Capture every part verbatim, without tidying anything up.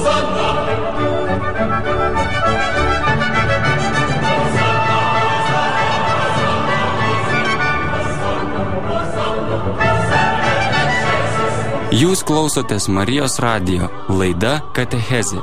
Jūs klausotės Marijos radijo, laida Katechezė.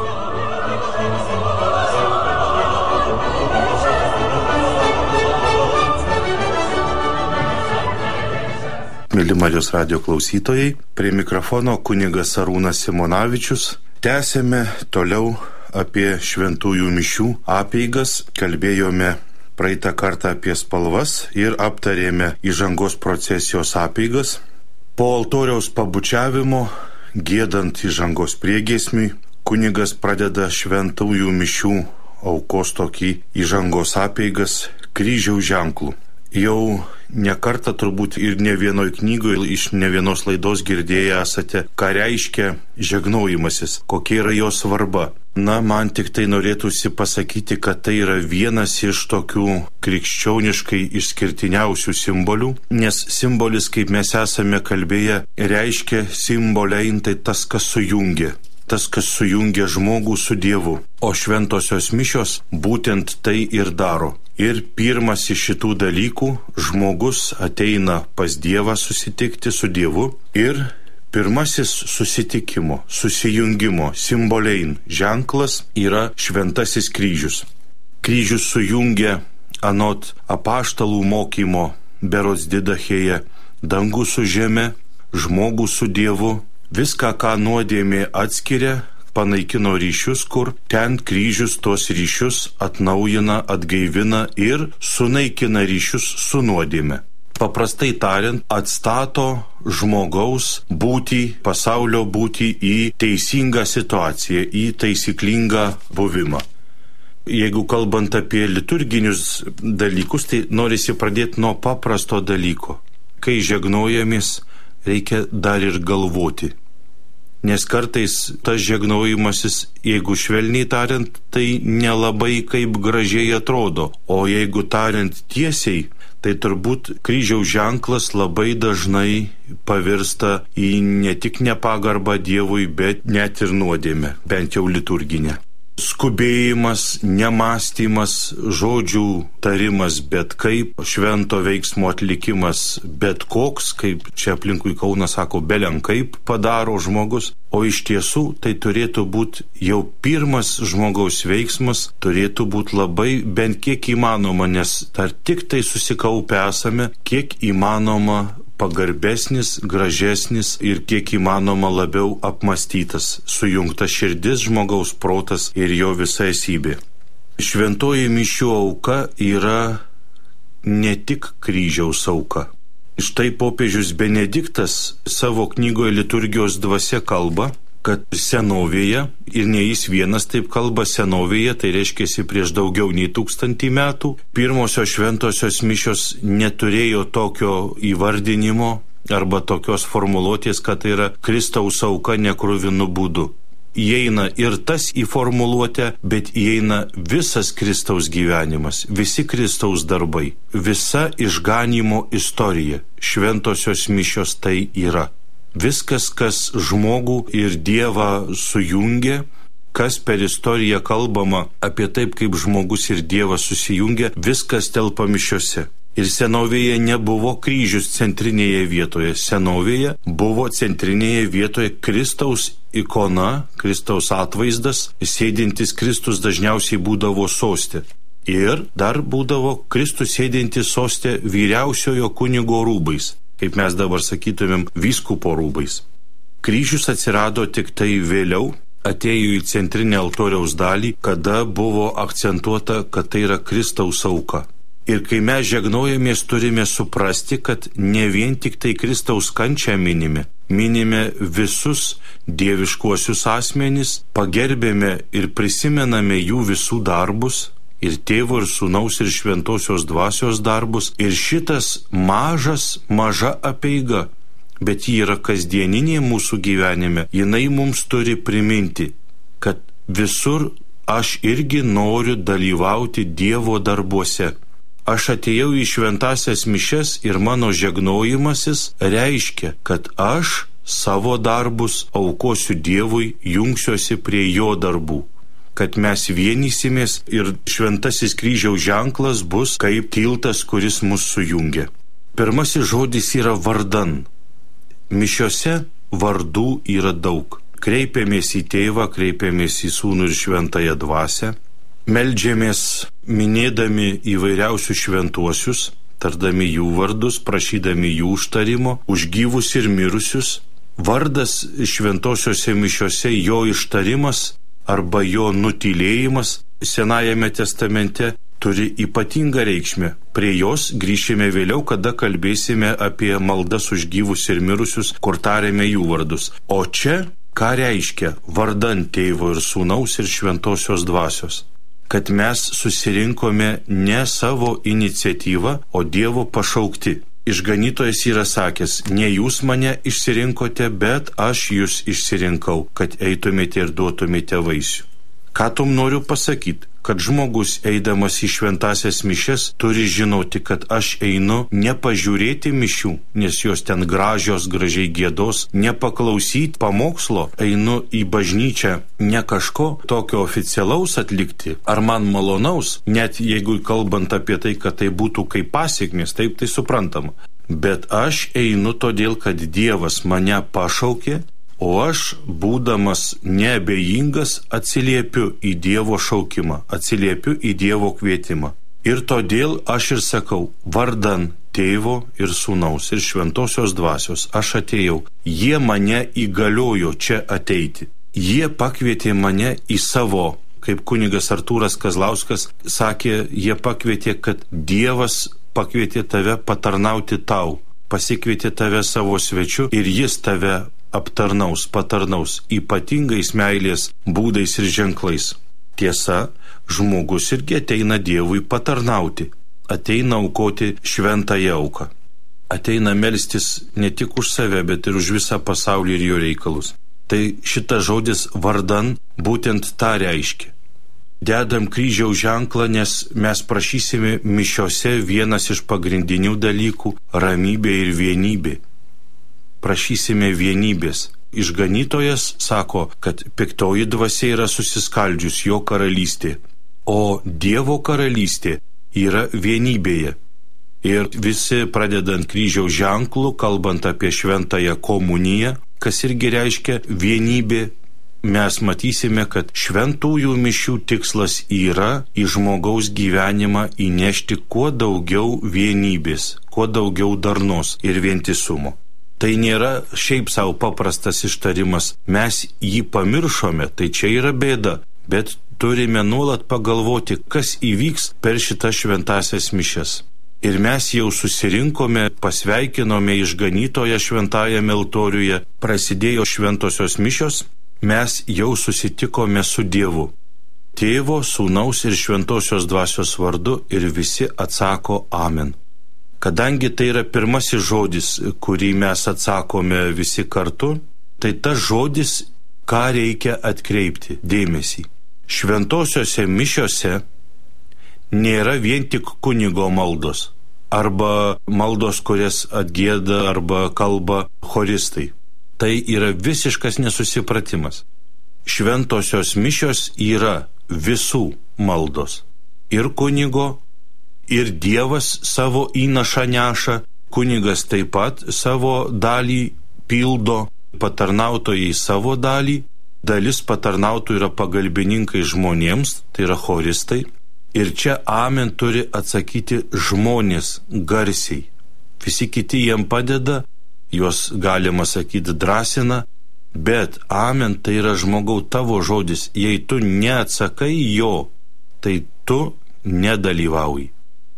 Mėly Marijos radijo klausytojai, prie mikrofono kunigas Arūnas Simonavičius. Tęsėme toliau apie šventųjų mišių apeigas, kalbėjome praeitą kartą apie spalvas ir aptarėme įžangos procesijos apeigas. Po altoriaus pabučiavimo, giedant įžangos priegiesmiui, kunigas pradeda šventųjų mišių aukos tokį įžangos apeigas kryžiaus ženklų. Jau ne kartą turbūt ir ne vienoj knygoje, iš ne vienos laidos girdėję esate, ką reiškia žegnojimasis, kokia yra jo svarba. Na, man tik tai norėtųsi pasakyti, kad tai yra vienas iš tokių krikščioniškai išskirtiniausių simbolių, nes simbolis, kaip mes esame kalbėję, reiškia simboliai tai tas, kas sujungia. Tas, kas sujungia žmogų su Dievu. O šventosios mišios būtent tai ir daro. Ir pirmas iš šitų dalykų žmogus ateina pas Dievą susitikti su Dievu ir pirmasis susitikimo, susijungimo simboliai ženklas yra šventasis kryžius. Kryžius sujungia anot apaštalų mokymo berods Didachėje dangų su žeme, žmogų su Dievu, viską, ką nuodėmė atskiria, panaikino ryšius, kur ten kryžius tos ryšius atnaujina, atgaivina ir sunaikina ryšius su nuodėme. Paprastai tariant, atstato žmogaus būtį, pasaulio būtį į teisingą situaciją, į taisyklingą buvimą. Jeigu kalbant apie liturginius dalykus, tai norisi pradėti nuo paprasto dalyko. Kai žegnojamės, reikia dar ir galvoti. Nes kartais tas žegnojimasis, jeigu švelniai tariant, tai nelabai kaip gražiai atrodo. O jeigu tariant tiesiai, tai turbūt kryžiaus ženklas labai dažnai pavirsta į ne tik nepagarbą Dievui, bet net ir nuodėmę, bent jau liturginę. Skubėjimas, nemąstymas, žodžių tarimas, bet kaip, švento veiksmo atlikimas, bet koks, kaip čia aplinkui Kauną sako, belenkaip padaro žmogus, o iš tiesų tai turėtų būti jau pirmas žmogaus veiksmas, turėtų būti labai bent kiek įmanoma, nes dar tik tai susikaupę esame, kiek įmanoma pagarbesnis, gražesnis ir kiek įmanoma labiau apmastytas, sujungta širdis, žmogaus protas ir jo visa esybė. Šventoji mišių auka yra ne tik kryžiaus auka. Štai popiežius Benediktas savo knygoje Liturgijos dvasia kalba, kad senovėje, ir ne jis vienas taip kalba, senovėje, tai reiškia prieš daugiau nei tūkstantį metų, pirmosios šventosios mišios neturėjo tokio įvardinimo arba tokios formuluotės, kad tai yra Kristaus auka nekruvinu būdu. Įeina ir tas į formuluotę, bet įeina visas Kristaus gyvenimas, visi Kristaus darbai, visa išganymo istorija, šventosios mišios tai yra. Viskas, kas žmogų ir Dievą sujungia, kas per istoriją kalbama apie taip, kaip žmogus ir Dievas susijungia, viskas telpa mišiose. Ir senovėje nebuvo kryžius centrinėje vietoje. Senovėje buvo centrinėje vietoje Kristaus ikona, Kristaus atvaizdas, sėdintis Kristus dažniausiai būdavo soste. Ir dar būdavo Kristus sėdintis soste vyriausiojo kunigo rūbais, kaip mes dabar sakytumėm, vyskupo rūbais. Kryžius atsirado tik tai vėliau, atėjo į centrinę altoriaus dalį, kada buvo akcentuota, kad tai yra Kristaus auka. Ir kai mes žegnojamės, turime suprasti, kad ne vien tik tai Kristaus kančią minime, minime visus dieviškuosius asmenis, pagerbėme ir prisimename jų visų darbus, ir tėvo, ir sūnaus, ir šventosios dvasios darbus. Ir šitas mažas, maža apeiga, bet ji yra kasdieninė mūsų gyvenime, jinai mums turi priminti, kad visur aš irgi noriu dalyvauti Dievo darbuose. Aš atėjau į šventasias mišias ir mano žegnojimasis reiškia, kad aš savo darbus aukosiu Dievui, jungsiuosi prie jo darbų, kad mes vienysimės ir šventasis kryžiaus ženklas bus kaip tiltas, kuris mus sujungia. Pirmasis žodis yra vardan. Mišiose vardų yra daug. Kreipiamės į Tėvą, kreipiamės į Sūnų ir Šventąją Dvasią, meldžiamės minėdami įvairiausius šventuosius, tardami jų vardus, prašydami jų užtarimo, už gyvus ir mirusius. Vardas šventosiuose mišiose, jo ištarimas arba jo nutylėjimas Senajame testamente turi ypatingą reikšmę. Prie jos grįšime vėliau, kada kalbėsime apie maldas už gyvus ir mirusius, kur tarėme jų vardus. O čia ką reiškia vardan Tėvo ir Sūnaus ir Šventosios Dvasios? Kad mes susirinkome ne savo iniciatyvą, o Dievo pašaukti. Išganytojas yra sakęs, ne jūs mane išsirinkote, bet aš jūs išsirinkau, kad eitumėte ir duotumėte vaisių. Ką tom noriu pasakyti? Kad žmogus eidamas į šventasias mišias turi žinoti, kad aš einu ne pažiūrėti mišių, nes jos ten gražios, gražiai giedos, ne paklausyti pamokslo, einu į bažnyčią ne kažko tokio oficialaus atlikti, ar man malonaus, net jeigu kalbant apie tai, kad tai būtų kaip pasiekmės, taip tai suprantama. Bet aš einu todėl, kad Dievas mane pašaukė, o aš, būdamas neabejingas, atsiliepiu į Dievo šaukimą, atsiliepiu į Dievo kvietimą. Ir todėl aš ir sakau, vardan Tėvo ir Sūnaus ir Šventosios Dvasios aš atėjau. Jie mane įgaliojo čia ateiti. Jie pakvietė mane į savo, kaip kunigas Artūras Kazlauskas sakė, jie pakvietė, kad Dievas pakvietė tave patarnauti tau, pasikvietė tave savo svečiu ir jis tave aptarnaus, patarnaus ypatingais meilės būdais ir ženklais. Tiesa, žmogus irgi ateina Dievui patarnauti, ateina aukoti šventąją auką, ateina melstis ne tik už save, bet ir už visą pasaulį ir jo reikalus. Tai šitas žodis vardan būtent tą reiškia. Dedam kryžiaus ženklą, nes mes prašysime mišiose vienas iš pagrindinių dalykų – ramybė ir vienybė. Prašysime vienybės. Išganytojas sako, kad piktoji dvasia yra susiskaldžius jo karalystė, o Dievo karalystė yra vienybėje. Ir visi pradedant kryžiaus ženklų, kalbant apie šventąją komuniją, kas irgi reiškia vienybė, mes matysime, kad šventųjų mišių tikslas yra į žmogaus gyvenimą įnešti kuo daugiau vienybės, kuo daugiau darnos ir vientisumo. Tai nėra šiaip savo paprastas ištarimas, mes jį pamiršome, tai čia yra bėda, bet turime nuolat pagalvoti, kas įvyks per šitas šventasias mišias. Ir mes jau susirinkome, pasveikinome išganytoją šventajame altoriuje, prasidėjo šventosios mišios, mes jau susitikome su Dievu. Tėvo, Sūnaus ir Šventosios Dvasios vardu ir visi atsako amen. Kadangi tai yra pirmasis žodis, kurį mes atsakome visi kartu, tai tas žodis, ką reikia atkreipti dėmesį. Šventosiose mišiose nėra vien tik kunigo maldos, arba maldos, kurias atgieda arba kalba choristai. Tai yra visiškas nesusipratimas. Šventosios mišios yra visų maldos. Ir kunigo, ir Dievas savo įnašą neša, kunigas taip pat savo dalį pildo, patarnautojai savo dalį, dalis patarnautojų yra pagalbininkai žmonėms, tai yra choristai, ir čia amen turi atsakyti žmonės garsiai. Visi kiti jiem padeda, juos galima sakyti drąsina, bet amen tai yra žmogau tavo žodis, jei tu neatsakai jo, tai tu nedalyvauji.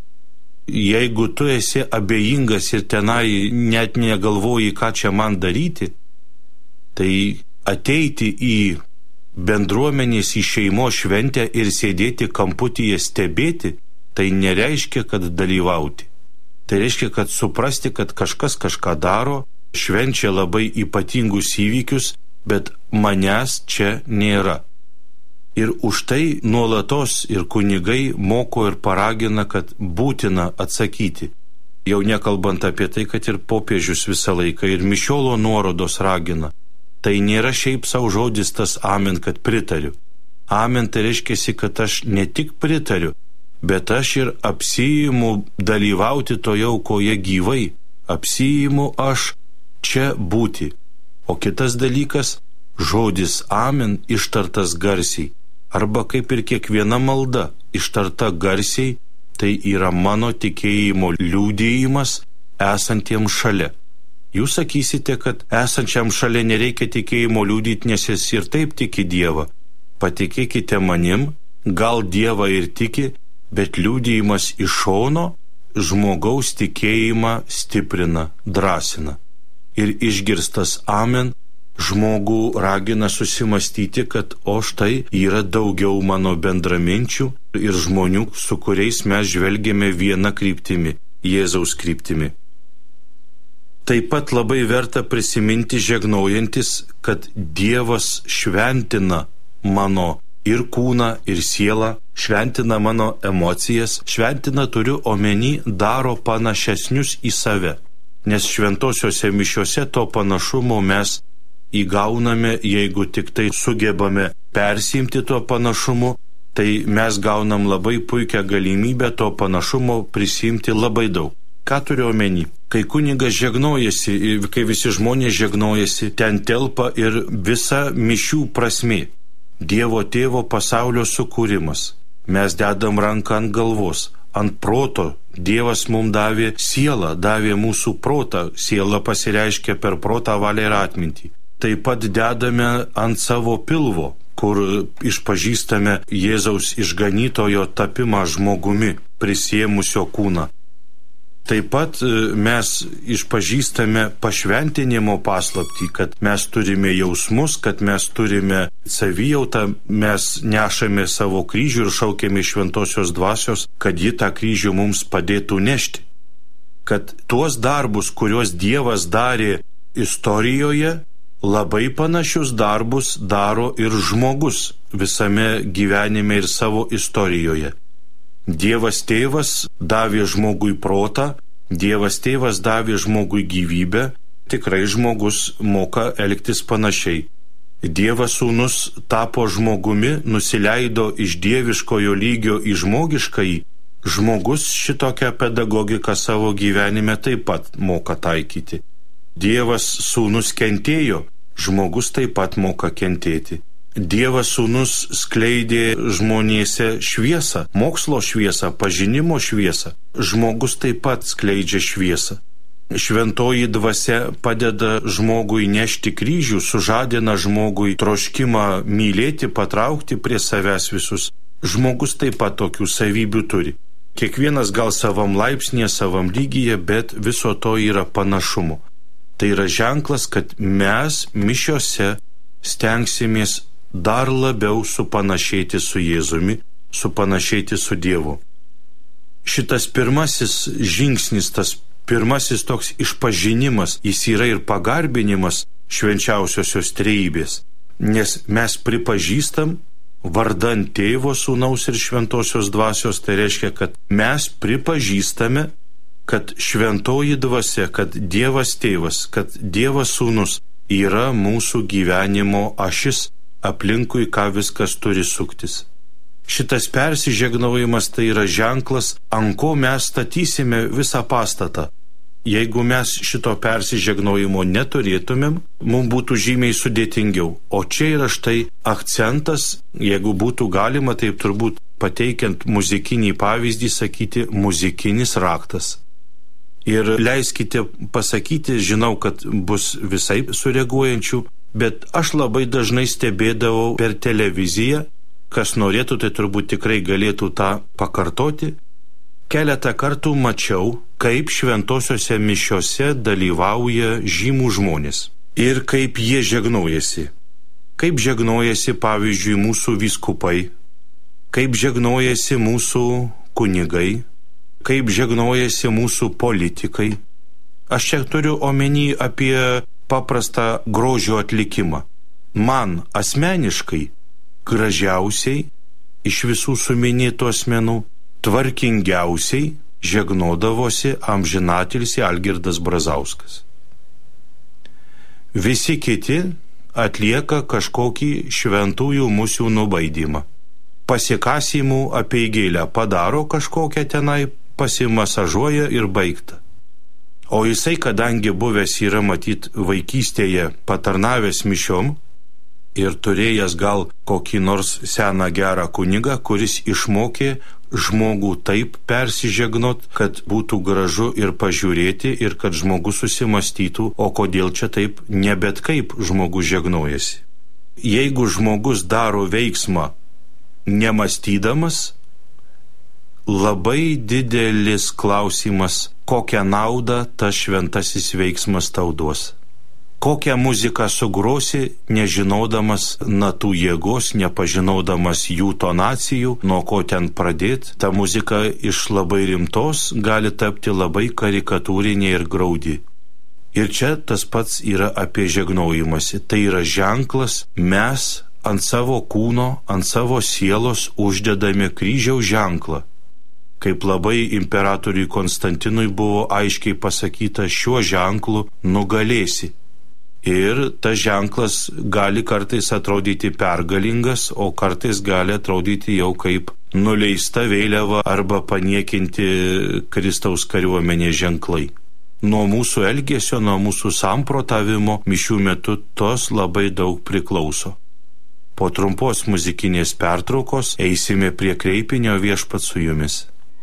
Jeigu tu esi abejingas ir tenai net negalvoji, ką čia man daryti, tai ateiti į bendruomenės, į šeimos šventę ir sėdėti kamputyje stebėti, tai nereiškia, kad dalyvauti. Tai reiškia, kad suprasti, kad kažkas kažką daro, švenčia labai ypatingus įvykius, bet manęs čia nėra. Ir už tai nuolatos ir kunigai moko ir paragina, kad būtina atsakyti. Jau nekalbant apie tai, kad ir popiežius visą laiką ir mišiolo nuorodos ragina. Tai nėra šiaip savo žodis tas amen, kad pritariu. Amen tai reiškia, kad aš ne tik pritariu, bet aš ir apsiimu dalyvauti toje aukoje gyvai. Apsiimu aš čia būti. O kitas dalykas, žodis amen ištartas garsiai. Arba kaip ir kiekviena malda ištarta garsiai, tai yra mano tikėjimo liudijimas esantiems šalia. Jūs sakysite, kad esančiam šalia nereikia tikėjimo liudyti, nes jis ir taip tiki Dievą. Patikėkite manim, gal Dievą ir tiki, bet liudijimas iš šono žmogaus tikėjimą stiprina, drąsina. Ir išgirstas amen žmogų ragina susimastyti, kad o štai yra daugiau mano bendraminčių ir žmonių, su kuriais mes žvelgiame vieną kryptimi, Jėzaus kryptimi. Taip pat labai verta prisiminti žegnojantis, kad Dievas šventina mano ir kūną, ir sielą, šventina mano emocijas, šventina turiu omeny, daro panašesnius į save. Nes šventosiuose mišiuose to panašumo mes įgauname, jeigu tik tai sugebame persimti tuo panašumu, tai mes gaunam labai puikią galimybę to panašumo prisimti labai daug. Ką turiu omeny? Kai kunigas žegnojasi, kai visi žmonės žegnojasi, ten telpa ir visa mišių prasmė. Dievo tėvo pasaulio sukūrimas. Mes dedam ranką ant galvos, ant proto. Dievas mums davė sielą, davė mūsų protą. Siela pasireiškia per protą, valią ir atmintį. Taip pat dedame ant savo pilvo, kur išpažįstame Jėzaus išganytojo tapimą žmogumi, prisėmusio kūną. Taip pat mes išpažįstame pašventinimo paslaptį, kad mes turime jausmus, kad mes turime savijautą, mes nešame savo kryžių ir šaukiame šventosios dvasios, kad ji tą kryžių mums padėtų nešti. Kad tuos darbus, kuriuos Dievas darė istorijoje, labai panašius darbus daro ir žmogus visame gyvenime ir savo istorijoje. Dievas tėvas davė žmogui protą, Dievas tėvas davė žmogui gyvybę, tikrai žmogus moka elgtis panašiai. Dievas sūnus tapo žmogumi, nusileido iš dieviškojo lygio į žmogiškąjį. Žmogus šitokią pedagogiką savo gyvenime taip pat moka taikyti. Dievas sūnus kentėjo, žmogus taip pat moka kentėti. Dievas sūnus skleidė žmonėse šviesą, mokslo šviesą, pažinimo šviesą. Žmogus taip pat skleidžia šviesą. Šventoji dvasia padeda žmogui nešti kryžių, sužadina žmogui troškimą mylėti, patraukti prie savęs visus. Žmogus taip pat tokių savybių turi. Kiekvienas gal savam laipsnėje, savam lygyje, bet viso to yra panašumu. Tai yra ženklas, kad mes mišiose stengsimės dar labiau supanašėti su Jėzumi, supanašėti su Dievu. Šitas pirmasis žingsnis, tas pirmasis toks išpažinimas, jis yra ir pagarbinimas švenčiausiosios trejybės, nes mes pripažįstam vardan Tėvo, Sūnaus ir Šventosios Dvasios, tai reiškia, kad mes pripažįstame, kad šventoji dvasia, kad Dievas Tėvas, kad Dievas Sūnus yra mūsų gyvenimo ašis, aplinkui ką viskas turi suktis. Šitas persižegnojimas tai yra ženklas, ant ko mes statysime visą pastatą. Jeigu mes šito persižegnojimo neturėtumėm, mums būtų žymiai sudėtingiau. O čia yra štai akcentas, jeigu būtų galima, taip turbūt pateikiant muzikinį pavyzdį, sakyti muzikinis raktas. Ir leiskite pasakyti, žinau, kad bus visai sureaguojančių, bet aš labai dažnai stebėdavau per televiziją, kas norėtų, tai turbūt tikrai galėtų tą pakartoti. Keletą kartų mačiau, kaip šventosiuose mišiose dalyvauja žymų žmonės ir kaip jie žegnojasi. Kaip žegnojasi, pavyzdžiui, mūsų vyskupai, kaip žegnojasi mūsų kunigai, kaip žegnojasi mūsų politikai. Aš čia turiu omeny apie paprastą grožio atlikimą. Man asmeniškai gražiausiai iš visų suminėtų asmenų, tvarkingiausiai žegnodavosi amžinatilsį Algirdas Brazauskas. Visi kiti atlieka kažkokį šventųjų musių nubaidymą. Pasikasimų apeigėlę padaro kažkokią tenai, pasimasažuoja ir baigta. O jisai, kadangi buvęs yra matyt vaikystėje patarnavęs mišiom ir turėjęs gal kokį nors seną gerą kunigą, kuris išmokė žmogų taip persižegnot, kad būtų gražu ir pažiūrėti ir kad žmogus susimastytų, o kodėl čia taip ne bet kaip žmogus žegnojasi. Jeigu žmogus daro veiksmą nemastydamas, labai didelis klausimas, kokią naudą tas šventasis veiksmas tau duos. Kokią muziką sugrosi, nežinodamas natų jėgos, nepažinodamas jų tonacijų, nuo ko ten pradėti, ta muzika iš labai rimtos gali tapti labai karikatūrinė ir graudi. Ir čia tas pats yra apie žegnojimąsi. Tai yra ženklas, mes ant savo kūno, ant savo sielos uždedame kryžiaus ženklą. Kaip labai imperatoriui Konstantinui buvo aiškiai pasakyta, šiuo ženklu nugalėsi. Ir tas ženklas gali kartais atrodyti pergalingas, o kartais gali atrodyti jau kaip nuleista vėliava arba paniekinti Kristaus kariuomenės ženklai. Nuo mūsų elgesio, nuo mūsų samprotavimo mišių metu tos labai daug priklauso. Po trumpos muzikinės pertraukos eisime prie kreipinio Viešpats su jumis.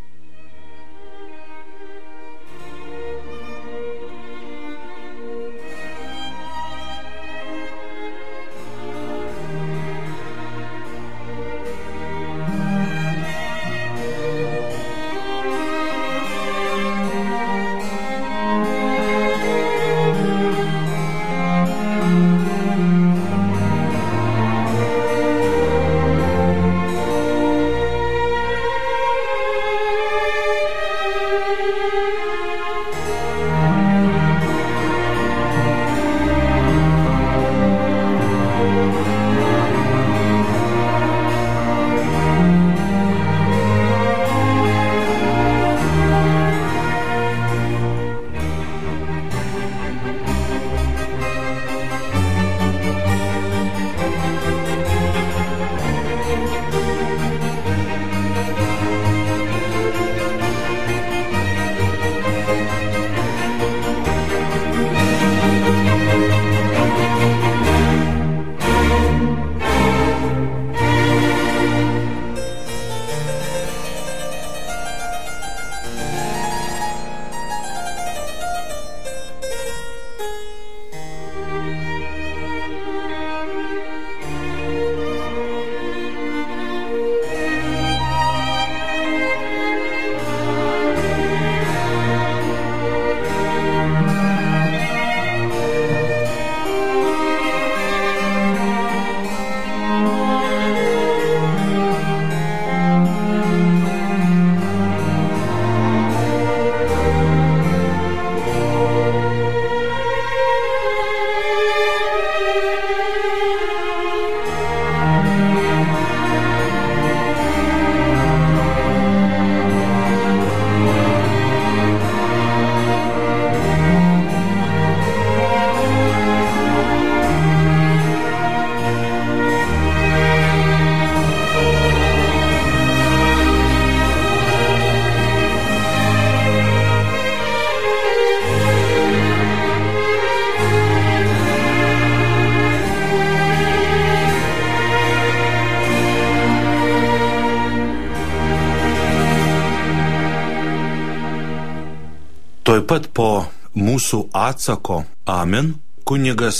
Tuoj pat po mūsų atsako Amen kunigas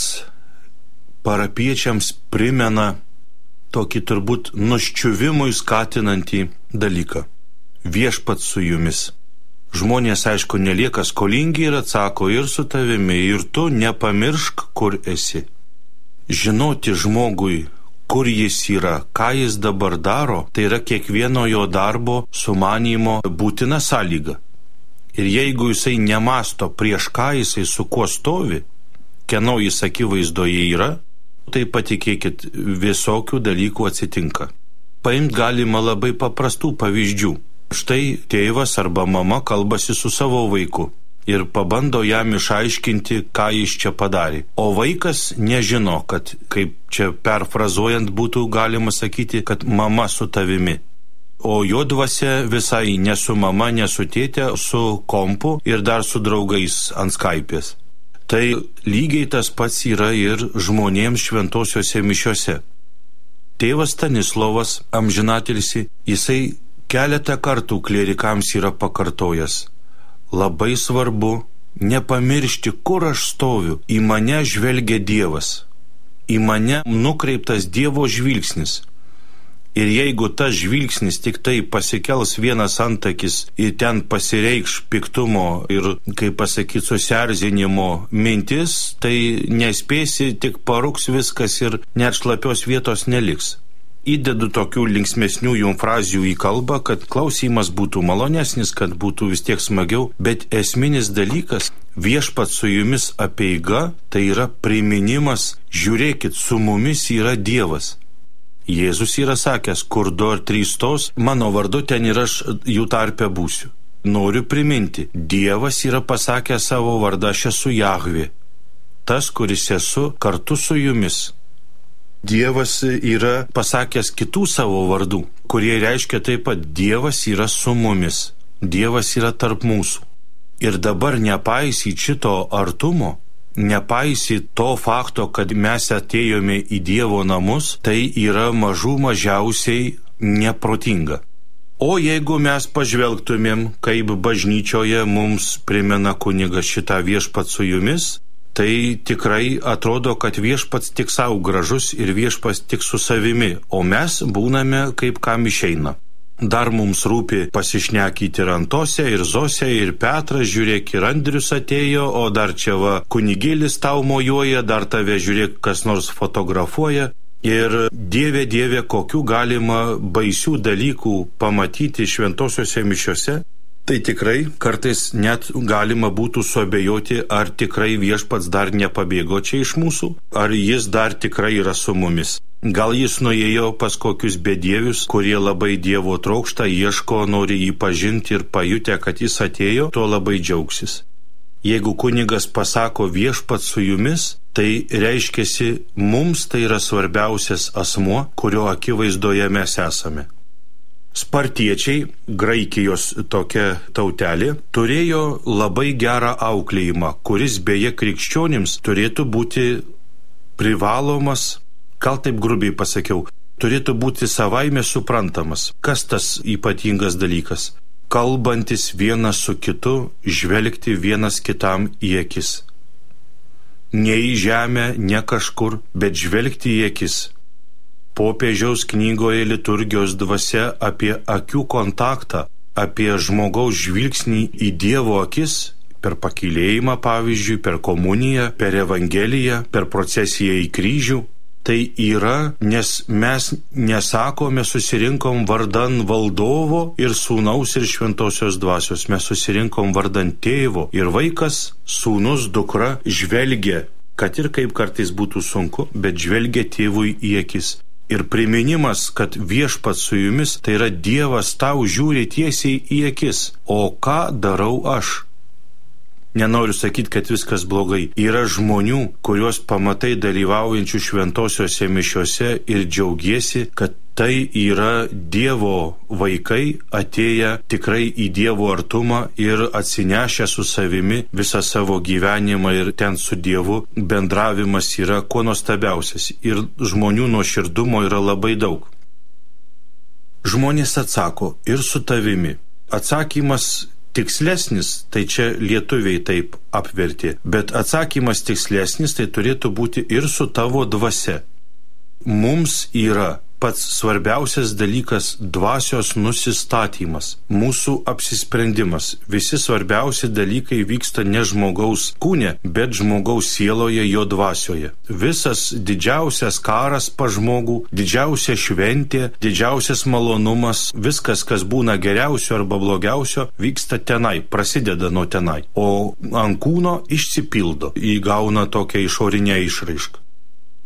parapiečiams primena tokį turbūt nuščiuvimui skatinantį dalyką. Viešpats su jumis. Žmonės, aišku, nelieka skolingi ir atsako ir su tavimi, ir tu nepamiršk, kur esi. Žinoti žmogui, kur jis yra, ką jis dabar daro, tai yra kiekvieno jo darbo sumanymo būtina sąlyga. Ir jeigu jisai nemasto prieš ką jisai su kuo stovi, kieno jis akivaizdoje yra, tai patikėkit, visokių dalykų atsitinka. Paimt galima labai paprastų pavyzdžių. Štai tėvas arba mama kalbasi su savo vaiku ir pabando jam išaiškinti, ką jis čia padarė. O vaikas nežino, kad, kaip čia perfrazuojant būtų galima sakyti, kad mama su tavimi. O jo dvasia visai ne su mama, ne su tėte, su kompu ir dar su draugais ant Skype'ės. Tai lygiai tas pats yra ir žmonėms šventosiuose mišiuose. Tėvas Stanislovas, amžinatilsi, jisai keletą kartų klierikams yra pakartojęs. Labai svarbu nepamiršti, kur aš stoviu. Į mane žvelgia Dievas. Į mane nukreiptas Dievo žvilgsnis. Ir jeigu tas žvilgsnis tik tai pasikels vienas antakis ir ten pasireikš piktumo ir, kaip pasakyti, susierzinimo mintis, tai nespėsi, tik paruks viskas ir net šlapios vietos neliks. Įdedu tokių linksmesnių jum frazių į kalbą, kad klausymas būtų malonesnis, kad būtų vis tiek smagiau, bet esminis dalykas - viešpats su jumis apeiga, tai yra priminimas, žiūrėkit, su mumis yra Dievas. Jėzus yra sakęs, kur du ar trys stos, mano vardu ten ir aš jų tarpe būsiu. Noriu priminti, Dievas yra pasakęs savo vardą, aš esu Jahvė, tas, kuris esu kartu su jumis. Dievas yra pasakęs kitų savo vardų, kurie reiškia taip pat, Dievas yra su mumis, Dievas yra tarp mūsų. Ir dabar nepaisyti šito artumo, nepaisyti to fakto, kad mes atėjome į Dievo namus, tai yra mažų mažiausiai neprotinga. O jeigu mes pažvelgtumėm, kaip bažnyčioje mums primena kunigas šitą viešpat su jumis, tai tikrai atrodo, kad viešpats tik savo gražus ir viešpats tik su savimi, o mes būname kaip kam išeina. Dar mums rūpi pasišnekyti ir Antose, ir Zose, ir Petras, žiūrėk, ir Andrius atėjo, o dar čia va kunigėlis tau mojuoja, dar tave žiūrėk, kas nors fotografuoja. Ir Dieve, Dieve, kokių galima baisių dalykų pamatyti šventosiuose mišiuose, tai tikrai kartais net galima būtų suabejoti, ar tikrai viešpats dar nepabėgo čia iš mūsų, ar jis dar tikrai yra su mumis. Gal jis nuėjo pas kokius bedievius, kurie labai Dievo trokšta, ieško, nori jį pažinti ir pajutę, kad jis atėjo, tuo labai džiaugsis. Jeigu kunigas pasako viešpats su jumis, tai reiškiasi, mums tai yra svarbiausias asmuo, kurio akivaizdoje mes esame. Spartiečiai, Graikijos tokia tautelė, turėjo labai gerą auklėjimą, kuris beje krikščionims turėtų būti privalomas, gal taip grubiai pasakiau, turėtų būti savaime suprantamas. Kas tas ypatingas dalykas? Kalbantis vienas su kitu, žvelgti vienas kitam į akis. Ne į žemę, ne kažkur, bet žvelgti į akis. Popiežiaus knygoje Liturgijos dvasia apie akių kontaktą, apie žmogaus žvilgsnį į Dievo akis, per pakylėjimą pavyzdžiui, per komuniją, per evangeliją, per procesiją į kryžių. Tai yra, nes mes nesakome susirinkom vardan valdovo ir sūnaus ir šventosios dvasios, mes susirinkom vardan tėvo ir vaikas, sūnus, dukra žvelgia, kad ir kaip kartais būtų sunku, bet žvelgia tėvui į akis. Ir priminimas, kad viešpats su jumis, tai yra Dievas tau žiūri tiesiai į akis. O ką darau aš? Nenoriu sakyti, kad viskas blogai. Yra žmonių, kuriuos pamatai dalyvaujančių šventosiuose mišiuose ir džiaugiesi, kad tai yra Dievo vaikai atėję tikrai į Dievo artumą ir atsinešę su savimi visą savo gyvenimą ir ten su Dievu bendravimas yra kuo nuostabiausias ir žmonių nuoširdumo yra labai daug. Žmonės atsako ir su tavimi. Atsakymas tikslesnis, tai čia lietuviai taip apvertė, bet atsakymas tikslesnis tai turėtų būti ir su tavo dvasia. Mums yra pats svarbiausias dalykas dvasios nusistatymas, mūsų apsisprendimas. Visi svarbiausi dalykai vyksta ne žmogaus kūne, bet žmogaus sieloje, jo dvasioje. Visas didžiausias karas pa žmogų, didžiausia šventė, didžiausias malonumas, viskas, kas būna geriausio arba blogiausio, vyksta tenai, prasideda nuo tenai. O ant kūno išsipildo, įgauna tokią išorinę išraišką.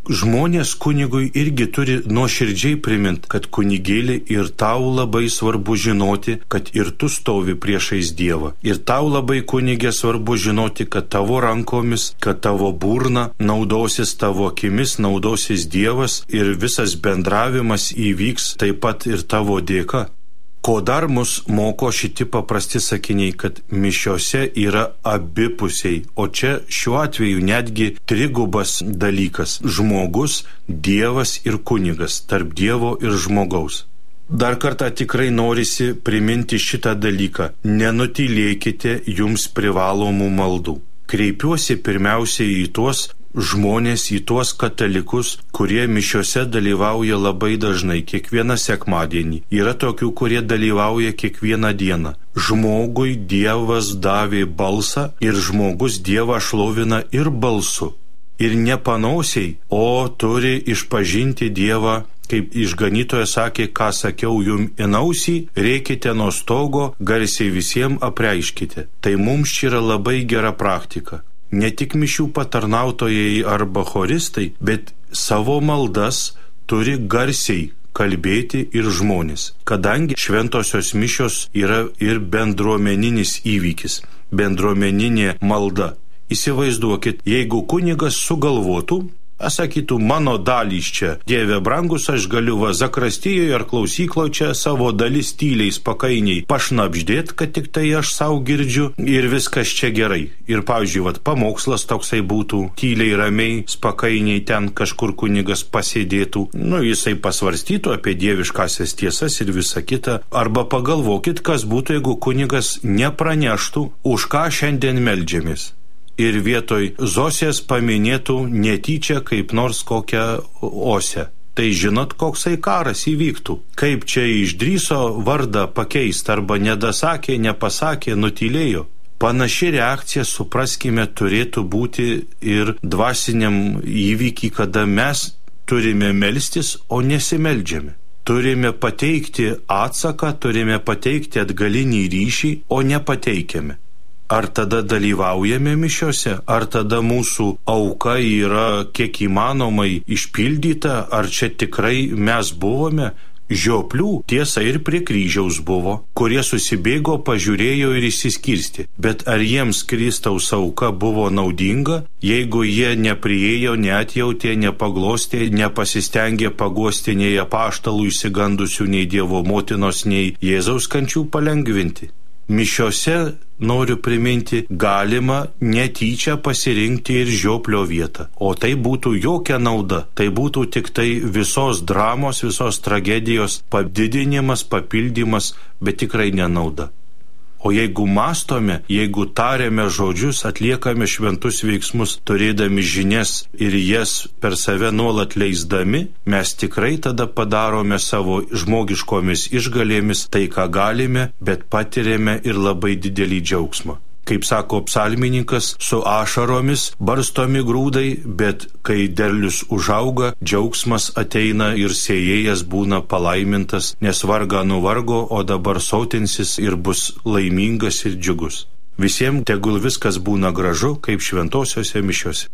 žmonės kunigui irgi turi nuoširdžiai priminti, kad kunigėlį ir tau labai svarbu žinoti, kad ir tu stovi priešais Dievą. Ir tau labai kunigė svarbu žinoti, kad tavo rankomis, kad tavo burna naudosis tavo akimis, naudosis Dievas ir visas bendravimas įvyks taip pat ir tavo dėka. Ko dar mus moko šiti paprasti sakiniai, kad mišiose yra abipusiai, o čia šiuo atveju netgi trigubas dalykas – žmogus, Dievas ir kunigas, tarp Dievo ir žmogaus. Dar kartą tikrai norisi priminti šitą dalyką – nenutylėkite jums privalomų maldų. Kreipiuosi pirmiausiai į tuos žmonės, į tuos katalikus, kurie mišiose dalyvauja labai dažnai, kiekvieną sekmadienį. Yra tokių, kurie dalyvauja kiekvieną dieną. Žmogui Dievas davė balsą ir žmogus Dievą šlovina ir balsu. Ir ne panausiai, o turi išpažinti Dievą, kaip išganytojas sakė, ką sakiau jum į ausį, rėkite nuo stogo, garsiai visiems apreiškite. Tai mums čia yra labai gera praktika. Ne tik mišių patarnautojai arba choristai, bet savo maldas turi garsiai kalbėti ir žmonės, kadangi šventosios mišios yra ir bendruomeninis įvykis, bendruomeninė malda. Įsivaizduokit, jeigu kunigas sugalvotų, sakytų, mano dalys čia, Dieve brangus, aš galiu va zakrastijoje ar klausykloje čia savo dalis tyliais pakainiai pašnapždėt, kad tik tai aš savo girdžiu ir viskas čia gerai. Ir pavyzdžiui, vat, pamokslas toksai būtų, tyliai ramiai, spakainiai ten kažkur kunigas pasėdėtų, nu jisai pasvarstytų apie dieviškasias tiesas ir visa kita. Arba pagalvokit, kas būtų, jeigu kunigas nepraneštų, už ką šiandien meldžiamės. Ir vietoj Zosės paminėtų netyčia kaip nors kokią Osę. Tai žinot, koksai karas įvyktų. Kaip čia išdryso vardą pakeisti, arba nedasakė, nepasakė, nutylėjo. Panaši reakcija, supraskime, turėtų būti ir dvasiniam įvykiai, kada mes turime melstis, o nesimeldžiame. Turime pateikti atsaką, turime pateikti atgalinį ryšį, o nepateikiame. Ar tada dalyvaujame mišiose, ar tada mūsų auka yra kiek įmanomai išpildyta, ar čia tikrai mes buvome? Žioplių tiesa ir prie kryžiaus buvo, kurie susibėgo, pažiūrėjo ir išsiskirstė. Bet ar jiems Kristaus auka buvo naudinga, jeigu jie nepriėjo, neatjautė, nepaglostė, nepasistengė paguosti nei apaštalų išsigandusių, nei Dievo motinos, nei Jėzaus kančių palengvinti? Mišiose, noriu priminti, galima netyčia pasirinkti ir žioplio vietą. O tai būtų jokia nauda. Tai būtų tik tai visos dramos, visos tragedijos padidinimas, papildymas, bet tikrai nenauda. O jeigu mąstome, jeigu tariame žodžius, atliekame šventus veiksmus, turėdami žinias ir jas per save nuolat leisdami, mes tikrai tada padarome savo žmogiškomis išgalėmis tai, ką galime, bet patiriame ir labai didelį džiaugsmą. Kaip sako psalmininkas, su ašaromis barstomi grūdai, bet kai derlius užauga, džiaugsmas ateina ir sėjėjas būna palaimintas, nes vargą nuvargo, o dabar sotinsis ir bus laimingas ir džiugus. Visiems tegul viskas būna gražu, kaip šventosiose mišiose.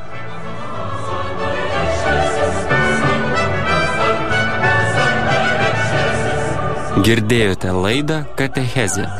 Girdėjote laidą Katechezė.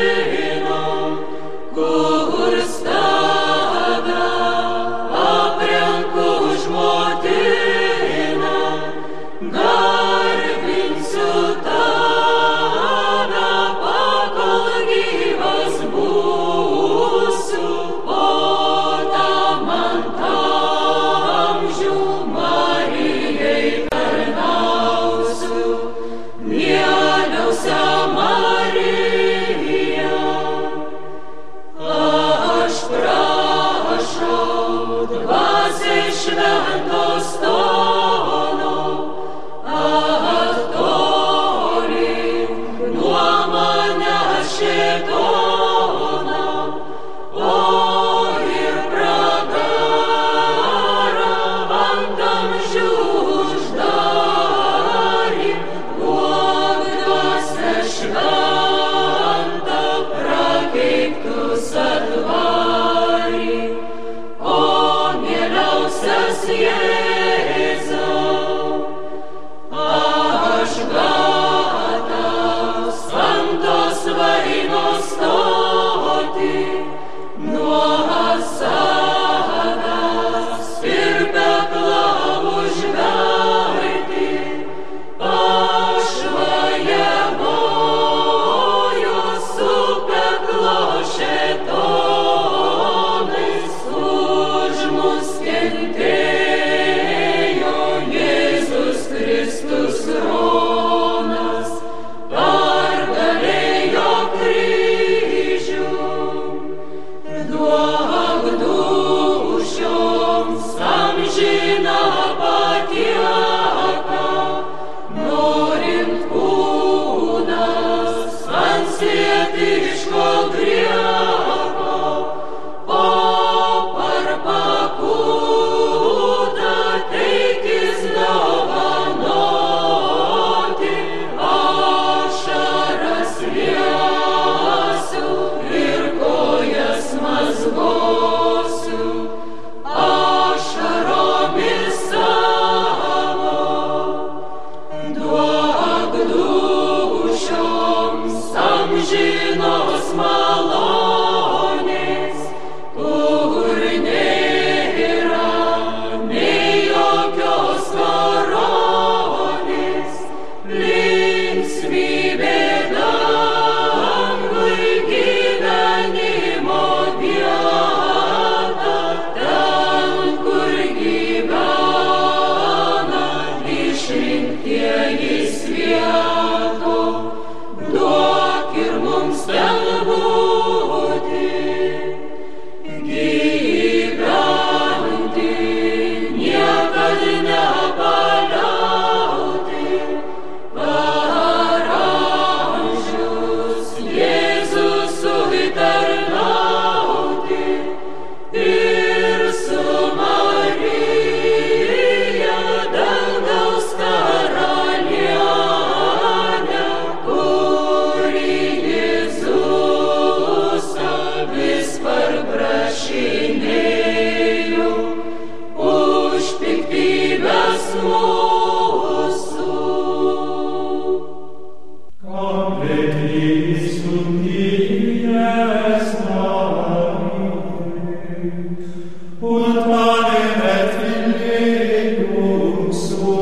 Kur stabę, apre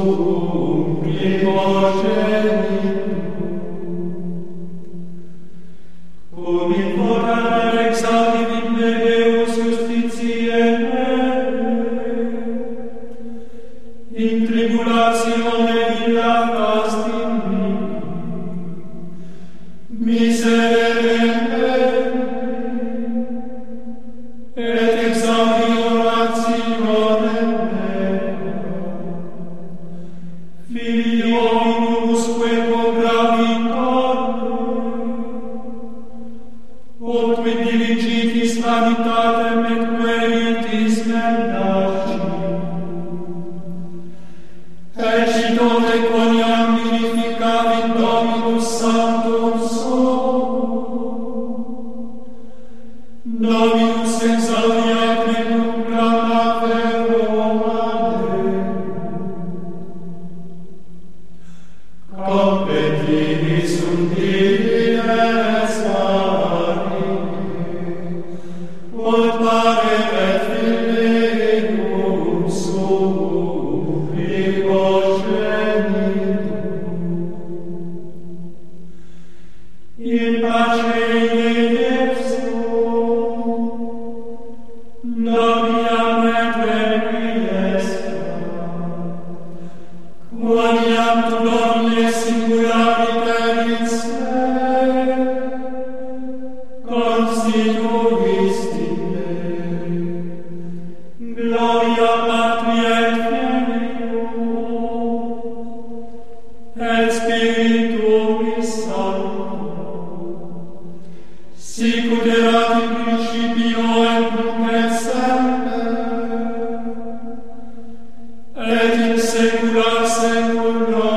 et in saecula saeculorum.